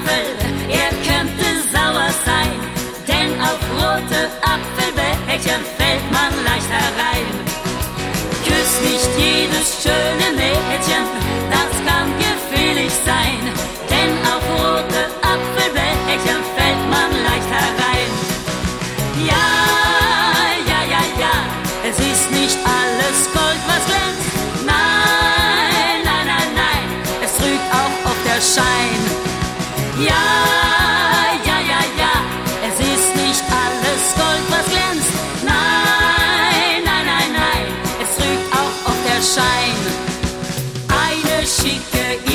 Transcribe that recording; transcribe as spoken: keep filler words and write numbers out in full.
Apfel, er könnte sauer sein, denn auf rote Apfelbäckchen fällt man leicht herein. Küss nicht jedes schöne Mädchen, das kann gefährlich sein, denn auf rote Apfelbäckchen fällt man leicht herein. Ja, ja, ja, ja, es ist nicht alles Gold, was glänzt. Nein, nein, nein, nein, es trügt auch oft der Schein. Ja, ja, ja, ja, es ist nicht alles Gold, was glänzt. Nein, nein, nein, nein, es trügt auch oft der Schein. Eine schicke